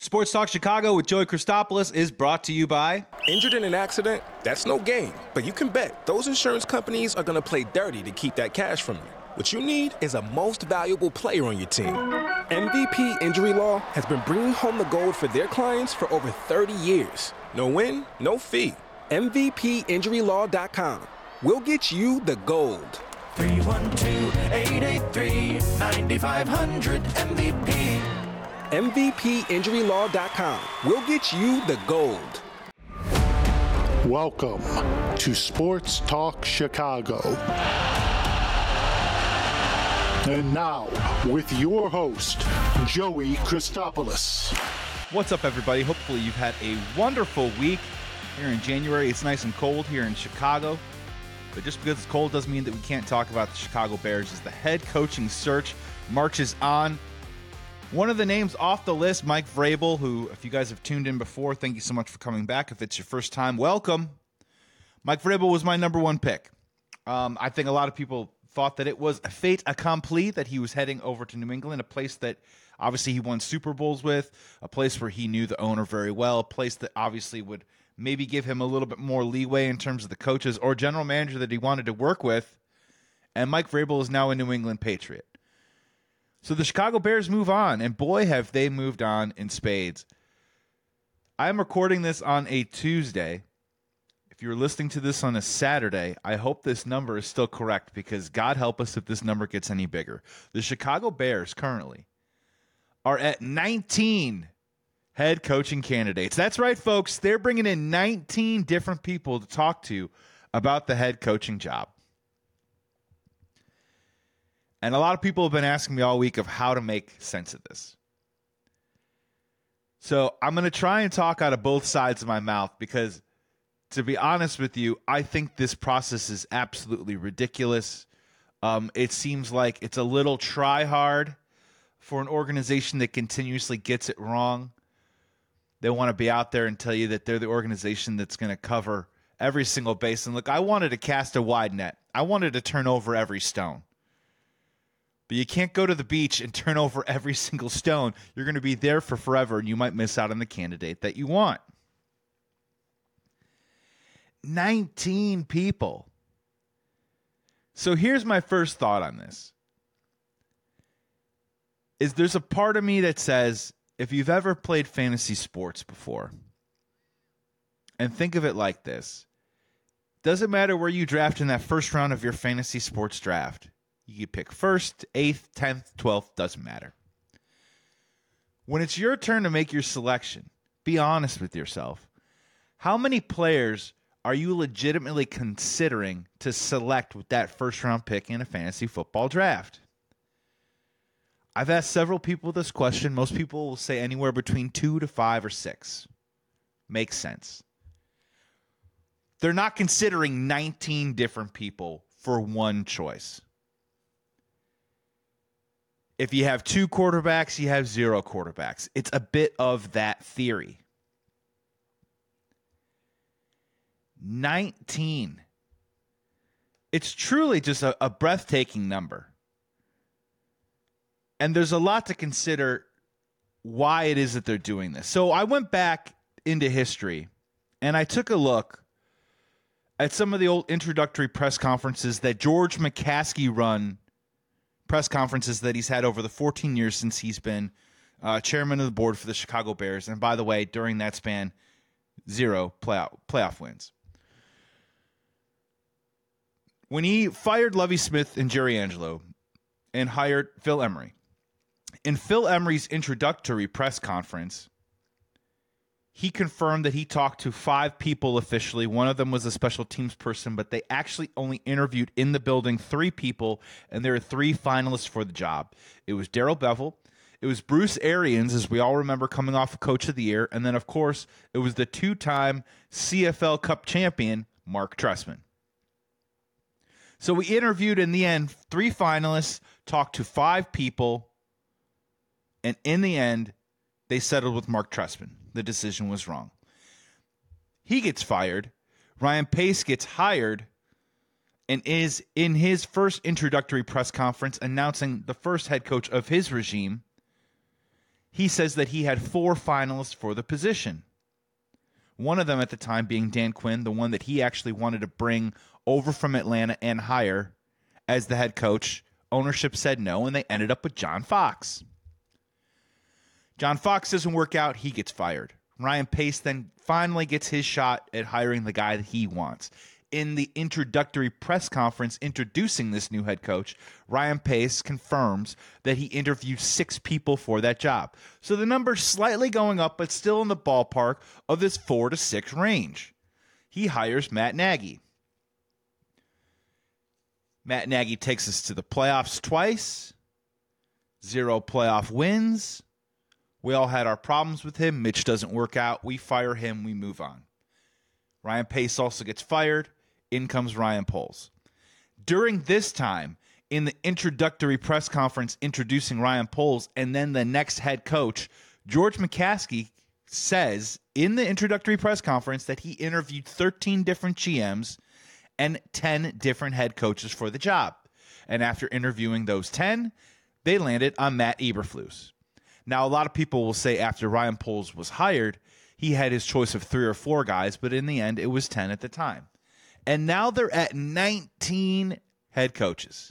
Sports Talk Chicago with Joey Christopoulos is brought to you by... Injured in an accident? That's no game. But you can bet those insurance companies are going to play dirty to keep that cash from you. What you need is a most valuable player on your team. MVP Injury Law has been bringing home the gold for their clients for over 30 years. No win, no fee. MVPInjuryLaw.com. We'll get you the gold. 312-883-9500 MVP. MVPInjuryLaw.com. We'll get you the gold. Welcome to Sports Talk Chicago. And now, with your host, Joey Christopoulos. What's up, everybody? Hopefully you've had a wonderful week. Here in January, it's nice and cold here in Chicago. But just because it's cold doesn't mean that we can't talk about the Chicago Bears as the head coaching search marches on. One of the names off the list, Mike Vrabel, who, if you guys have tuned in before, thank you so much for coming back. If it's your first time, welcome. Mike Vrabel was my number one pick. I think a lot of people thought that it was a fait accompli that he was heading over to New England, a place that obviously he won Super Bowls with, a place where he knew the owner very well, a place that obviously would maybe give him a little bit more leeway in terms of the coaches or general manager that he wanted to work with. And Mike Vrabel is now a New England Patriot. So the Chicago Bears move on, and boy, have they moved on in spades. I am recording this on a Tuesday. If you're listening to this on a Saturday, I hope this number is still correct, because God help us if this number gets any bigger. The Chicago Bears currently are at 19 head coaching candidates. That's right, folks. They're bringing in 19 different people to talk to about the head coaching job. And a lot of people have been asking me all week of how to make sense of this. So I'm going to try and talk out of both sides of my mouth, because to be honest with you, I think this process is absolutely ridiculous. It seems like it's a little try hard for an organization that continuously gets it wrong. They want to be out there and tell you that they're the organization that's going to cover every single base. And look, I wanted to cast a wide net. I wanted to turn over every stone. But you can't go to the beach and turn over every single stone. You're going to be there for forever, and you might miss out on the candidate that you want. 19 people. So here's my first thought on this. There's a part of me that says, if you've ever played fantasy sports before, and think of it like this, doesn't matter where you draft in that first round of your fantasy sports draft. You can pick 1st, 8th, 10th, 12th, doesn't matter. When it's your turn to make your selection, be honest with yourself. How many players are you legitimately considering to select with that first round pick in a fantasy football draft? I've asked several people this question. Most people will say anywhere between 2 to 5 or 6. Makes sense. They're not considering 19 different people for one choice. If you have 2 quarterbacks, you have 0 quarterbacks. It's a bit of that theory. 19. It's truly just a breathtaking number. And there's a lot to consider why it is that they're doing this. So I went back into history, and I took a look at some of the old introductory press conferences that George McCaskey run, press conferences that he's had over the 14 years since he's been chairman of the board for the Chicago Bears. And by the way, during that span, 0 playoff wins. When he fired Lovie Smith and Jerry Angelo and hired Phil Emery, in Phil Emery's introductory press conference, he confirmed that he talked to 5 people officially. One of them was a special teams person, but they actually only interviewed in the building 3 people, and there are 3 finalists for the job. It was Darrell Bevell, it was Bruce Arians, as we all remember, coming off of Coach of the Year, and then, of course, it was the 2-time CFL Cup champion, Mark Trestman. So we interviewed, in the end, 3 finalists, talked to 5 people, and in the end, they settled with Mark Trestman. The decision was wrong. He gets fired. Ryan Pace gets hired and is in his first introductory press conference announcing the first head coach of his regime. he says that he had 4 finalists for the position. One of them at the time being Dan Quinn, the one that he actually wanted to bring over from Atlanta and hire as the head coach. Ownership said no, and they ended up with John Fox. John Fox doesn't work out. He gets fired. Ryan Pace then finally gets his shot at hiring the guy that he wants. In the introductory press conference introducing this new head coach, Ryan Pace confirms that he interviewed 6 people for that job. So the number's slightly going up, but still in the ballpark of this 4 to 6 range. He hires Matt Nagy. Matt Nagy takes us to the playoffs twice. 0 playoff wins. We all had our problems with him. Mitch doesn't work out. We fire him. We move on. Ryan Pace also gets fired. In comes Ryan Poles. During this time, in the introductory press conference introducing Ryan Poles and then the next head coach, George McCaskey says in the introductory press conference that he interviewed 13 different GMs and 10 different head coaches for the job. And after interviewing those 10, they landed on Matt Eberflus. Now, a lot of people will say after Ryan Poles was hired, he had his choice of 3 or 4 guys, but in the end, it was 10 at the time. And now they're at 19 head coaches.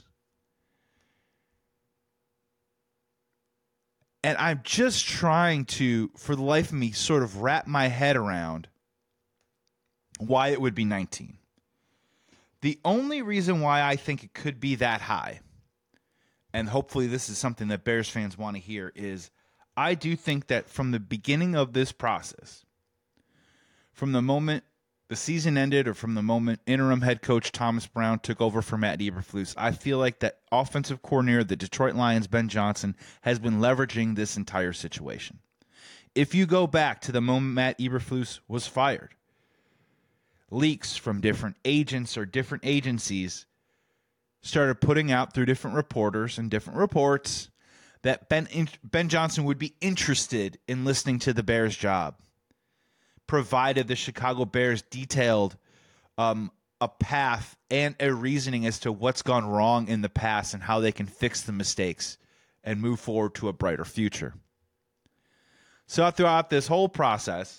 And I'm just trying to, for the life of me, sort of wrap my head around why it would be 19. The only reason why I think it could be that high, and hopefully this is something that Bears fans want to hear, is I do think that from the beginning of this process, from the moment the season ended or from the moment interim head coach Thomas Brown took over for Matt Eberflus, I feel like that offensive coordinator, the Detroit Lions, Ben Johnson, has been leveraging this entire situation. If you go back to the moment Matt Eberflus was fired, leaks from different agents or different agencies started putting out through different reporters and different reports that Ben Johnson would be interested in listening to the Bears job, provided the Chicago Bears detailed a path and a reasoning as to what's gone wrong in the past and how they can fix the mistakes and move forward to a brighter future. So throughout this whole process,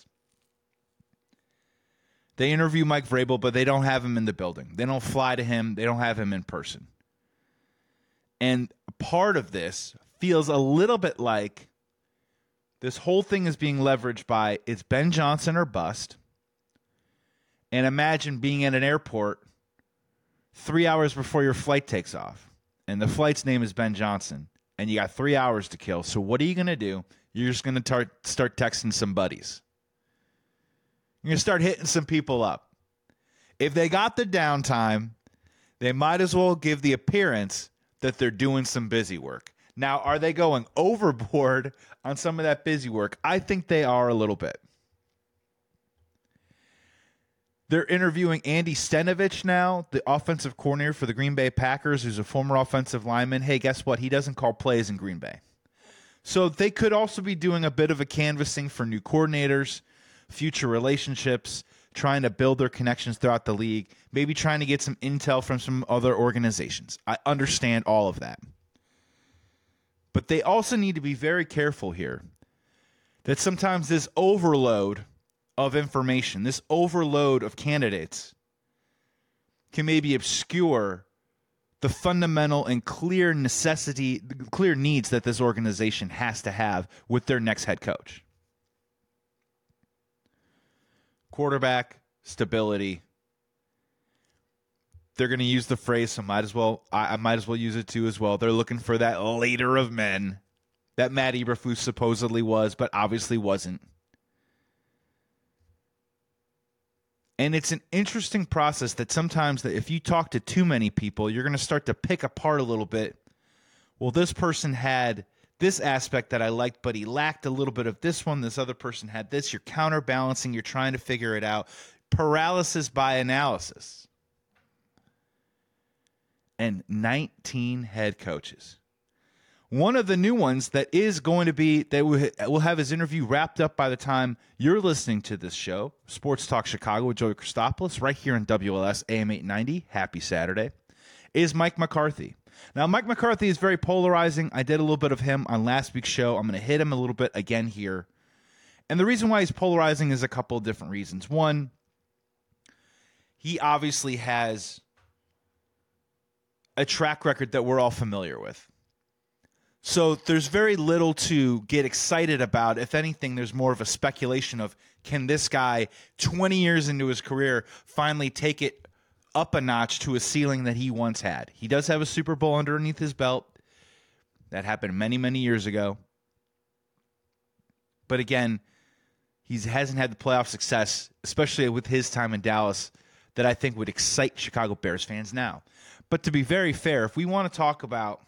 they interview Mike Vrabel, but they don't have him in the building. They don't fly to him. They don't have him in person. And part of this feels a little bit like this whole thing is being leveraged by it's Ben Johnson or bust. And imagine being at an airport 3 hours before your flight takes off. And the flight's name is Ben Johnson. And you got 3 hours to kill. So what are you going to do? You're just going to start texting some buddies. You're going to start hitting some people up. If they got the downtime, they might as well give the appearance that they're doing some busy work. Now, are they going overboard on some of that busy work? I think they are a little bit. They're interviewing Andy Stenovich now, the offensive coordinator for the Green Bay Packers, who's a former offensive lineman. Hey, guess what? He doesn't call plays in Green Bay. So they could also be doing a bit of a canvassing for new coordinators, future relationships, trying to build their connections throughout the league, maybe trying to get some intel from some other organizations. I understand all of that. But they also need to be very careful here that sometimes this overload of information, this overload of candidates can maybe obscure the fundamental and clear needs that this organization has to have with their next head coach. Quarterback, stability. They're going to use the phrase, so I might as well use it too as well. They're looking for that leader of men that Matt Eberflus supposedly was, but obviously wasn't. And it's an interesting process that sometimes that if you talk to too many people, you're going to start to pick apart a little bit. Well, this person had this aspect that I liked, but he lacked a little bit of this one. This other person had this. You're counterbalancing. You're trying to figure it out. Paralysis by analysis. And 19 head coaches. One of the new ones that is going to be, that will have his interview wrapped up by the time you're listening to this show, Sports Talk Chicago with Joey Christopoulos, right here in WLS AM 890, happy Saturday, is Mike McCarthy. Now, Mike McCarthy is very polarizing. I did a little bit of him on last week's show. I'm going to hit him a little bit again here. And the reason why he's polarizing is a couple of different reasons. One, he obviously has a track record that we're all familiar with. So there's very little to get excited about. If anything, there's more of a speculation of, can this guy, 20 years into his career, finally take it up a notch to a ceiling that he once had? He does have a Super Bowl underneath his belt. That happened many, many years ago. But again, he hasn't had the playoff success, especially with his time in Dallas, that I think would excite Chicago Bears fans now. But to be very fair, if we want to talk about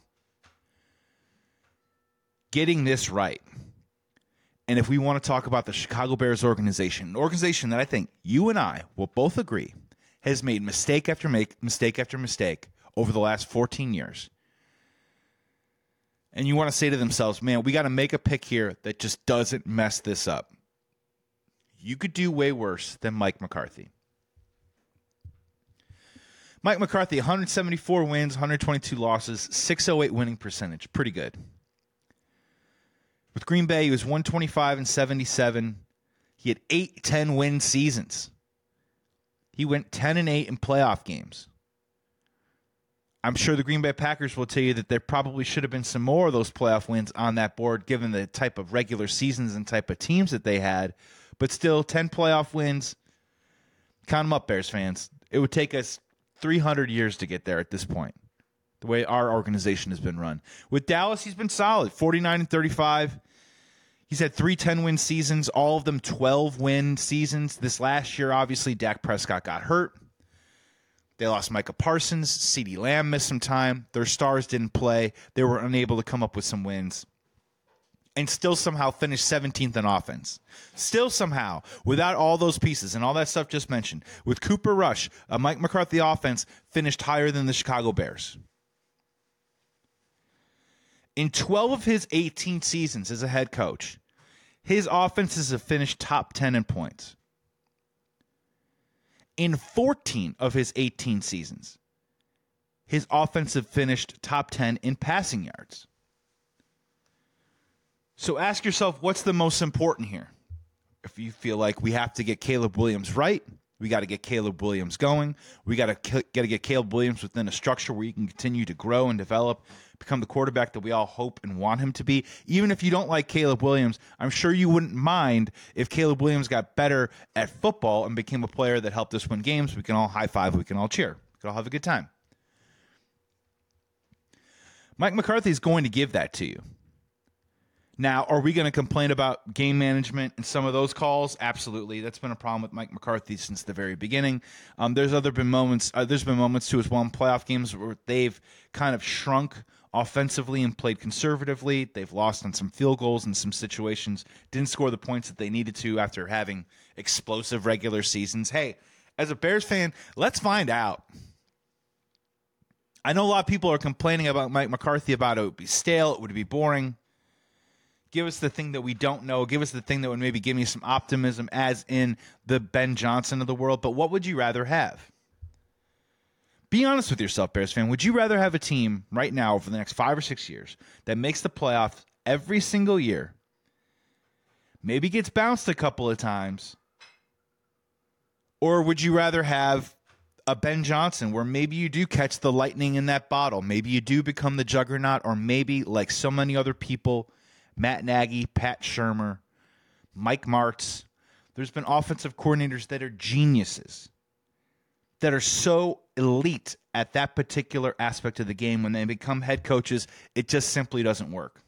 getting this right, and if we want to talk about the Chicago Bears organization, an organization that I think you and I will both agree has made mistake after mistake over the last 14 years, and you want to say to themselves, man, we got to make a pick here that just doesn't mess this up, you could do way worse than Mike McCarthy. Mike McCarthy, 174 wins, 122 losses, 608 winning percentage. Pretty good. With Green Bay, he was 125-77. He had 8 10-win seasons. He went 10-8 in playoff games. I'm sure the Green Bay Packers will tell you that there probably should have been some more of those playoff wins on that board, given the type of regular seasons and type of teams that they had. But still, 10 playoff wins. Count them up, Bears fans. It would take us 300 years to get there at this point, the way our organization has been run. With Dallas, he's been solid, 49-35. He's had 3 10-win seasons, all of them 12-win seasons. This last year, obviously, Dak Prescott got hurt. They lost Micah Parsons. CeeDee Lamb missed some time. Their stars didn't play. They were unable to come up with some wins. And still somehow finished 17th in offense. Still somehow, without all those pieces and all that stuff just mentioned, with Cooper Rush, a Mike McCarthy offense finished higher than the Chicago Bears. In 12 of his 18 seasons as a head coach, his offenses have finished top 10 in points. In 14 of his 18 seasons, his offense have finished top 10 in passing yards. So ask yourself, what's the most important here? If you feel like we have to get Caleb Williams right, we got to get Caleb Williams going. We got to get Caleb Williams within a structure where he can continue to grow and develop, become the quarterback that we all hope and want him to be. Even if you don't like Caleb Williams, I'm sure you wouldn't mind if Caleb Williams got better at football and became a player that helped us win games. We can all high five. We can all cheer. We can all have a good time. Mike McCarthy is going to give that to you. Now, are we going to complain about game management and some of those calls? Absolutely. That's been a problem with Mike McCarthy since the very beginning. There's been moments too as well in playoff games where they've kind of shrunk offensively and played conservatively. They've lost on some field goals in some situations, didn't score the points that they needed to after having explosive regular seasons. Hey, as a Bears fan, let's find out. I know a lot of people are complaining about Mike McCarthy about it would be stale, it would be boring. Give us the thing that we don't know. Give us the thing that would maybe give me some optimism, as in the Ben Johnson of the world. But what would you rather have? Be honest with yourself, Bears fan. Would you rather have a team right now over the next 5 or 6 years that makes the playoffs every single year, maybe gets bounced a couple of times, or would you rather have a Ben Johnson where maybe you do catch the lightning in that bottle, maybe you do become the juggernaut, or maybe like so many other people, Matt Nagy, Pat Shurmur, Mike Martz. There's been offensive coordinators that are geniuses, that are so elite at that particular aspect of the game. When they become head coaches, it just simply doesn't work.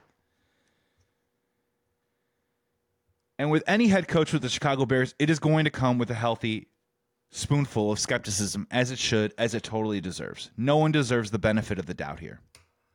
And with any head coach with the Chicago Bears, it is going to come with a healthy spoonful of skepticism, as it should, as it totally deserves. No one deserves the benefit of the doubt here.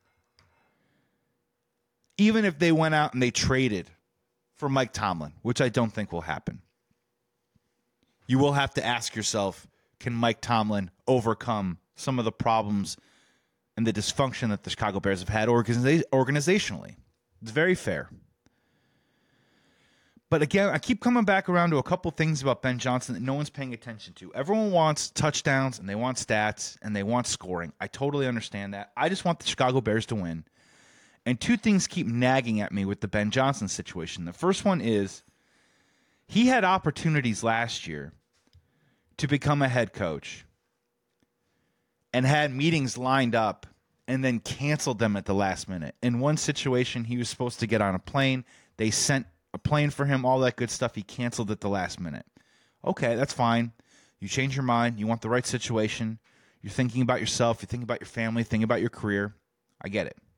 Even if they went out and they traded for Mike Tomlin, which I don't think will happen, you will have to ask yourself, can Mike Tomlin overcome some of the problems and the dysfunction that the Chicago Bears have had organizationally? It's very fair. But again, I keep coming back around to a couple things about Ben Johnson that no one's paying attention to. Everyone wants touchdowns, and they want stats, and they want scoring. I totally understand that. I just want the Chicago Bears to win. And two things keep nagging at me with the Ben Johnson situation. The first one is he had opportunities last year to become a head coach and had meetings lined up and then canceled them at the last minute. In one situation, he was supposed to get on a plane. They sent a plane for him, all that good stuff. He canceled at the last minute. Okay, that's fine. You change your mind. You want the right situation. You're thinking about yourself. You're thinking about your family, thinking about your career. I get it.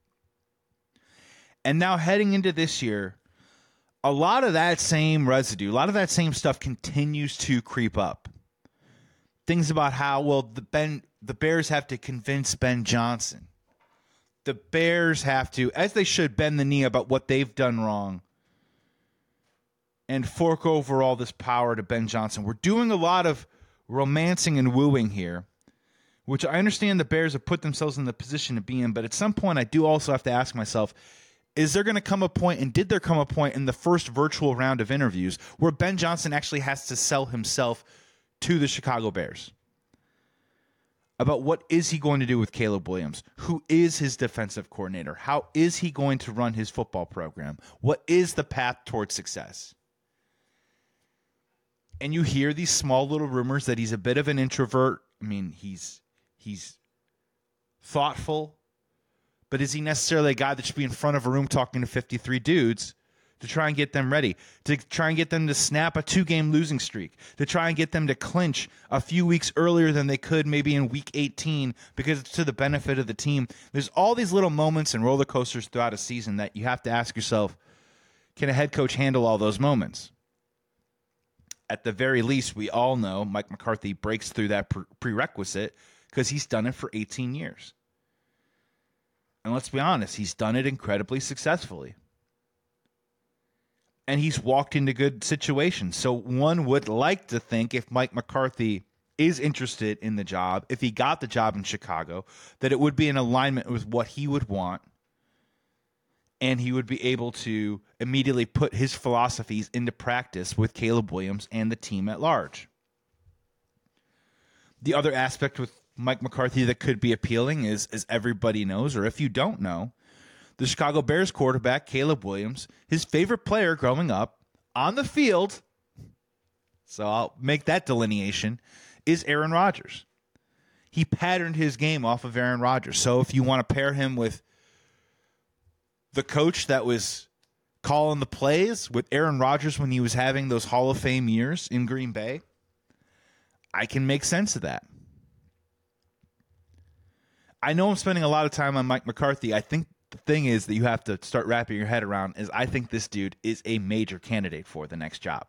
And now heading into this year, a lot of that same residue, a lot of that same stuff continues to creep up. Things about how, well, the Bears have to convince Ben Johnson. The Bears have to, as they should, bend the knee about what they've done wrong and fork over all this power to Ben Johnson. We're doing a lot of romancing and wooing here, which I understand the Bears have put themselves in the position to be in, but at some point I do also have to ask myself, is there going to come a point, and did there come a point in the first virtual round of interviews where Ben Johnson actually has to sell himself to the Chicago Bears about what is he going to do with Caleb Williams? Who is his defensive coordinator? How is he going to run his football program? What is the path towards success? And you hear these small little rumors that he's a bit of an introvert. I mean, he's thoughtful, but is he necessarily a guy that should be in front of a room talking to 53 dudes to try and get them ready, to try and get them to snap a 2-game losing streak, to try and get them to clinch a few weeks earlier than they could maybe in week 18 because it's to the benefit of the team? There's all these little moments and roller coasters throughout a season that you have to ask yourself, can a head coach handle all those moments? At the very least, we all know Mike McCarthy breaks through that prerequisite because he's done it for 18 years. And let's be honest, he's done it incredibly successfully. And he's walked into good situations. So one would like to think if Mike McCarthy is interested in the job, if he got the job in Chicago, that it would be in alignment with what he would want. And he would be able to immediately put his philosophies into practice with Caleb Williams and the team at large. The other aspect with Mike McCarthy that could be appealing is, as everybody knows, or if you don't know, the Chicago Bears quarterback, Caleb Williams, his favorite player growing up on the field, so I'll make that delineation, is Aaron Rodgers. He patterned his game off of Aaron Rodgers. So if you want to pair him with the coach that was calling the plays with Aaron Rodgers when he was having those Hall of Fame years in Green Bay, I can make sense of that. I know I'm spending a lot of time on Mike McCarthy. I think the thing is that you have to start wrapping your head around is I think this dude is a major candidate for the next job.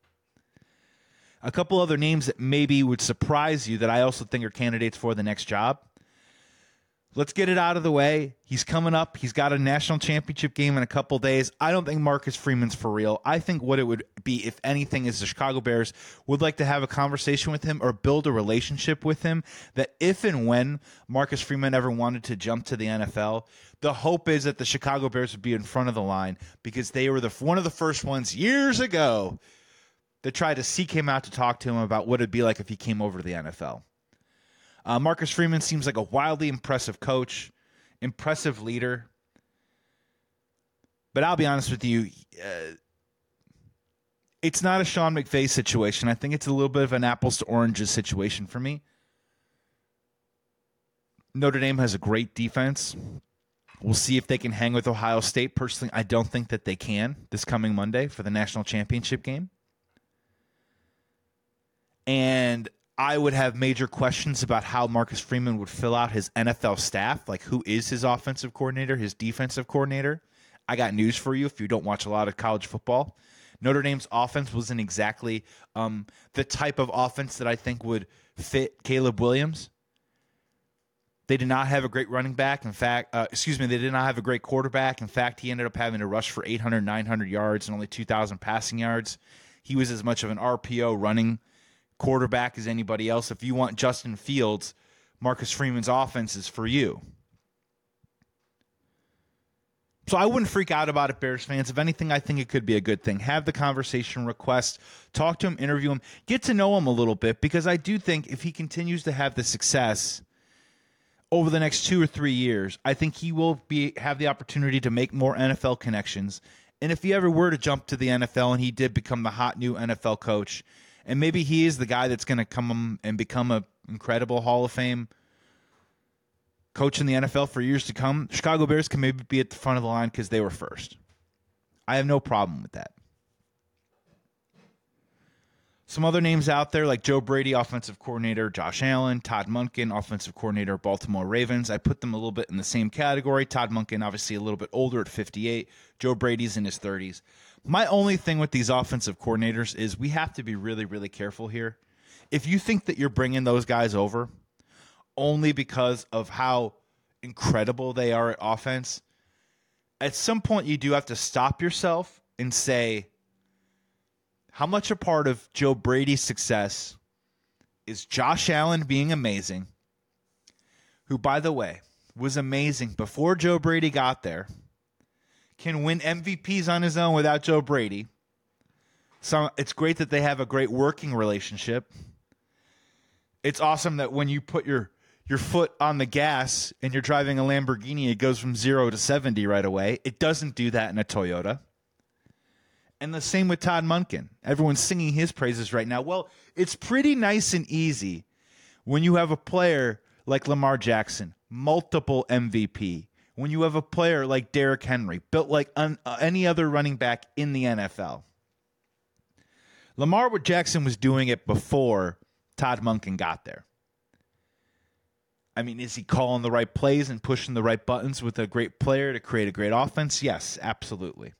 A couple other names that maybe would surprise you that I also think are candidates for the next job. Let's get it out of the way. He's coming up. He's got a national championship game in a couple days. I don't think Marcus Freeman's for real. I think what it would be, if anything, is the Chicago Bears would like to have a conversation with him or build a relationship with him that if and when Marcus Freeman ever wanted to jump to the NFL, the hope is that the Chicago Bears would be in front of the line because they were one of the first ones years ago that tried to seek him out to talk to him about what it'd be like if he came over to the NFL. Marcus Freeman seems like a wildly impressive coach, impressive leader. But I'll be honest with you, it's not a Sean McVay situation. I think it's a little bit of an apples to oranges situation for me. Notre Dame has a great defense. We'll see if they can hang with Ohio State. Personally, I don't think that they can this coming Monday for the national championship game. And I would have major questions about how Marcus Freeman would fill out his NFL staff, like who is his offensive coordinator, his defensive coordinator. I got news for you if you don't watch a lot of college football. Notre Dame's offense wasn't exactly the type of offense that I think would fit Caleb Williams. They did not have a great running back. In fact, they did not have a great quarterback. In fact, he ended up having to rush for 800, 900 yards and only 2,000 passing yards. He was as much of an RPO running quarterback as anybody else. If you want Justin Fields, Marcus Freeman's offense is for you. So I wouldn't freak out about it, Bears fans. If anything, I think it could be a good thing. Have the conversation, request, talk to him, interview him, get to know him a little bit, because I do think if he continues to have the success over the next 2 or 3 years, I think he will have the opportunity to make more NFL connections. And if he ever were to jump to the NFL and he did become the hot new NFL coach, and maybe he is the guy that's going to come and become an incredible Hall of Fame coach in the NFL for years to come, Chicago Bears can maybe be at the front of the line because they were first. I have no problem with that. Some other names out there like Joe Brady, offensive coordinator, Josh Allen, Todd Monken, offensive coordinator, Baltimore Ravens. I put them a little bit in the same category. Todd Monken, obviously a little bit older at 58. Joe Brady's in his 30s. My only thing with these offensive coordinators is we have to be really, really careful here. If you think that you're bringing those guys over only because of how incredible they are at offense, at some point you do have to stop yourself and say, how much a part of Joe Brady's success is Josh Allen being amazing, who, by the way, was amazing before Joe Brady got there, can win MVPs on his own without Joe Brady. So it's great that they have a great working relationship. It's awesome that when you put your foot on the gas and you're driving a Lamborghini, it goes from 0 to 70 right away. It doesn't do that in a Toyota. And the same with Todd Monken. Everyone's singing his praises right now. Well, it's pretty nice and easy when you have a player like Lamar Jackson, multiple MVP, when you have a player like Derrick Henry, built like any other running back in the NFL. Lamar Jackson was doing it before Todd Monken got there. I mean, is he calling the right plays and pushing the right buttons with a great player to create a great offense? Yes, absolutely.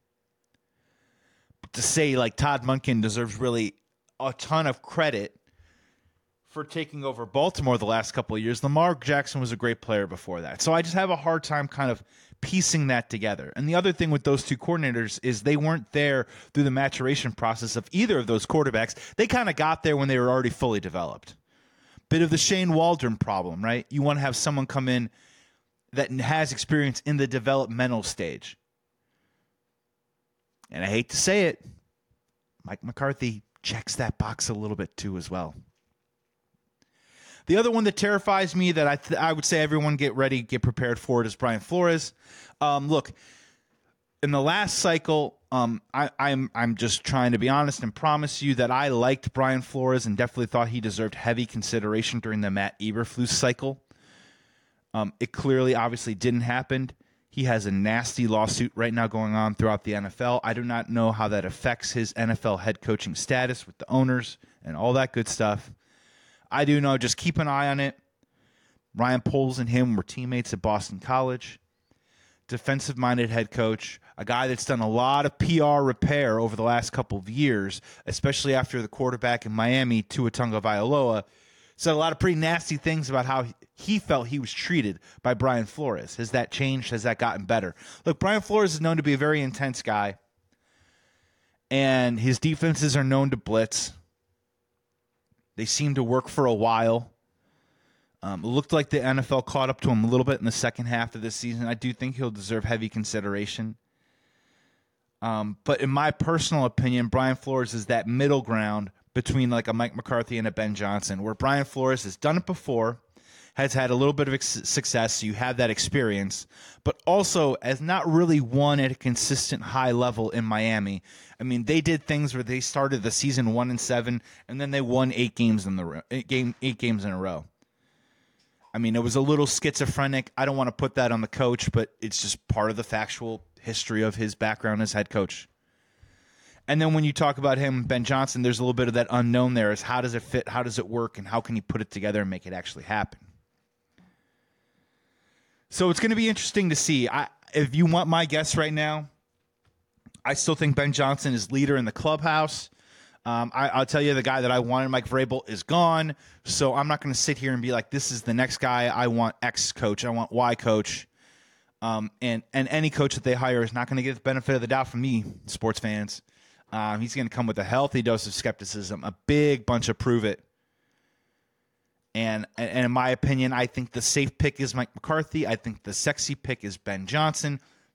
To say like Todd Monken deserves really a ton of credit for taking over Baltimore the last couple of years. Lamar Jackson was a great player before that. So I just have a hard time kind of piecing that together. And the other thing with those two coordinators is they weren't there through the maturation process of either of those quarterbacks. They kind of got there when they were already fully developed. Bit of the Shane Waldron problem, right? You want to have someone come in that has experience in the developmental stage. And I hate to say it, Mike McCarthy checks that box a little bit too as well. The other one that terrifies me that I would say everyone get ready, get prepared for it is Brian Flores. Look, in the last cycle, I'm just trying to be honest and promise you that I liked Brian Flores and definitely thought he deserved heavy consideration during the Matt Eberflus cycle. It clearly, obviously, didn't happen. He has a nasty lawsuit right now going on throughout the NFL. I do not know how that affects his NFL head coaching status with the owners and all that good stuff. I do know, just keep an eye on it. Ryan Poles and him were teammates at Boston College. Defensive-minded head coach, a guy that's done a lot of PR repair over the last couple of years, especially after the quarterback in Miami, Tua Tagovailoa, said a lot of pretty nasty things about how he felt he was treated by Brian Flores. Has that changed? Has that gotten better? Look, Brian Flores is known to be a very intense guy, and his defenses are known to blitz. They seem to work for a while. It looked like the NFL caught up to him a little bit in the second half of this season. I do think he'll deserve heavy consideration. But in my personal opinion, Brian Flores is that middle ground between like a Mike McCarthy and a Ben Johnson, where Brian Flores has done it before, has had a little bit of success, so you have that experience, but also has not really won at a consistent high level in Miami. I mean, they did things where they started the season 1-7, and then they won 8 games in a row. I mean, it was a little schizophrenic. I don't want to put that on the coach, but it's just part of the factual history of his background as head coach. And then when you talk about him, Ben Johnson, there's a little bit of that unknown there is how does it fit, how does it work, and how can he put it together and make it actually happen? So it's going to be interesting to see. If you want my guess right now, I still think Ben Johnson is leader in the clubhouse. I'll tell you, the guy that I wanted, Mike Vrabel, is gone. So I'm not going to sit here and be like, this is the next guy. I want X coach. I want Y coach. And any coach that they hire is not going to get the benefit of the doubt from me, sports fans. He's going to come with a healthy dose of skepticism, a big bunch of prove it. And in my opinion, I think the safe pick is Mike McCarthy. I think the sexy pick is Ben Johnson.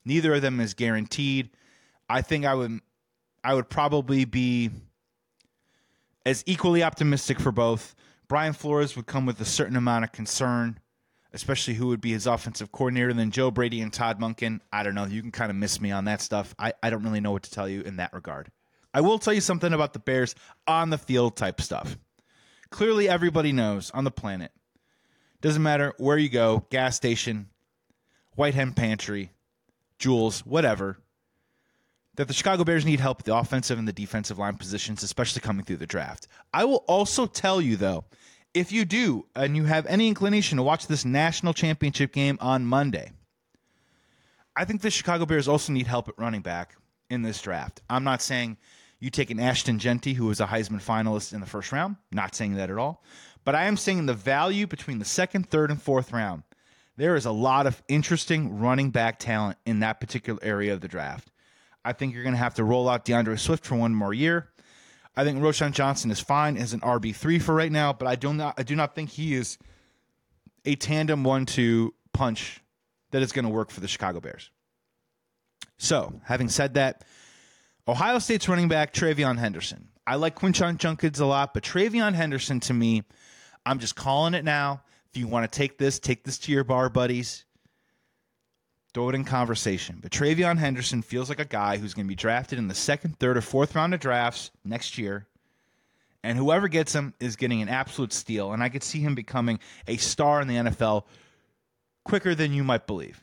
Neither of them is guaranteed. I think I would probably be as equally optimistic for both. Brian Flores would come with a certain amount of concern, especially who would be his offensive coordinator, than Joe Brady and Todd Monken. I don't know. You can kind of miss me on that stuff. I don't really know what to tell you in that regard. I will tell you something about the Bears on the field type stuff. Clearly, everybody knows on the planet, doesn't matter where you go, gas station, White Hen Pantry, Jules, whatever, that the Chicago Bears need help at the offensive and the defensive line positions, especially coming through the draft. I will also tell you, though, if you do and you have any inclination to watch this national championship game on Monday, I think the Chicago Bears also need help at running back in this draft. I'm not saying you take an Ashton Genty, who was a Heisman finalist in the first round. Not saying that at all. But I am saying the value between the second, third, and fourth round, there is a lot of interesting running back talent in that particular area of the draft. I think you're going to have to roll out DeAndre Swift for one more year. I think Roschon Johnson is fine as an RB3 for right now, but I do not think he is a tandem 1-2 punch that is going to work for the Chicago Bears. So, having said that, Ohio State's running back, TreVeyon Henderson. I like Quinshon Judkins a lot, but TreVeyon Henderson, to me, I'm just calling it now. If you want to take this to your bar buddies. Throw it in conversation. But TreVeyon Henderson feels like a guy who's going to be drafted in the second, third, or fourth round of drafts next year. And whoever gets him is getting an absolute steal. And I could see him becoming a star in the NFL quicker than you might believe.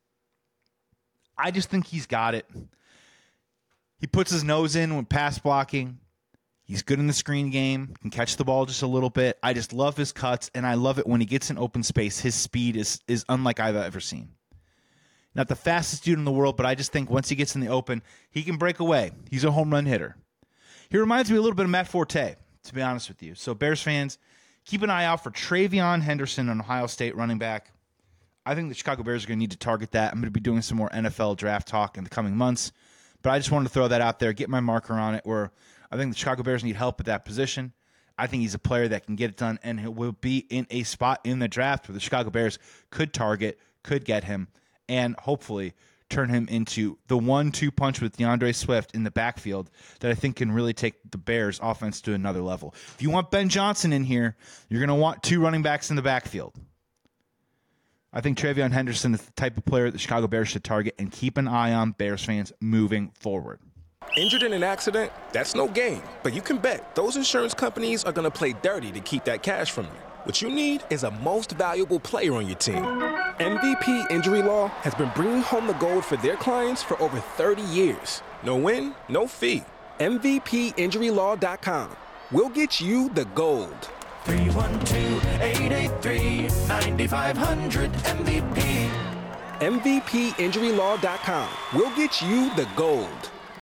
I just think he's got it. He puts his nose in when pass blocking. He's good in the screen game, can catch the ball just a little bit. I just love his cuts, and I love it when he gets in open space. His speed is unlike I've ever seen. Not the fastest dude in the world, but I just think once he gets in the open, he can break away. He's a home run hitter. He reminds me a little bit of Matt Forte, to be honest with you. So Bears fans, keep an eye out for TreVeyon Henderson, an Ohio State running back. I think the Chicago Bears are going to need to target that. I'm going to be doing some more NFL draft talk in the coming months. But I just wanted to throw that out there, get my marker on it, where I think the Chicago Bears need help at that position. I think he's a player that can get it done, and he will be in a spot in the draft where the Chicago Bears could target, could get him, and hopefully turn him into the 1-2 punch with DeAndre Swift in the backfield that I think can really take the Bears' offense to another level. If you want Ben Johnson in here, you're going to want two running backs in the backfield. I think TreVeyon Henderson is the type of player that the Chicago Bears should target and keep an eye on, Bears fans, moving forward. Injured in an accident? That's no game. But you can bet those insurance companies are going to play dirty to keep that cash from you. What you need is a most valuable player on your team. MVP Injury Law has been bringing home the gold for their clients for over 30 years. No win, no fee. MVPInjuryLaw.com. We'll get you the gold. 312-883-9500 MVP. MVPInjuryLaw.com. We'll get you the gold.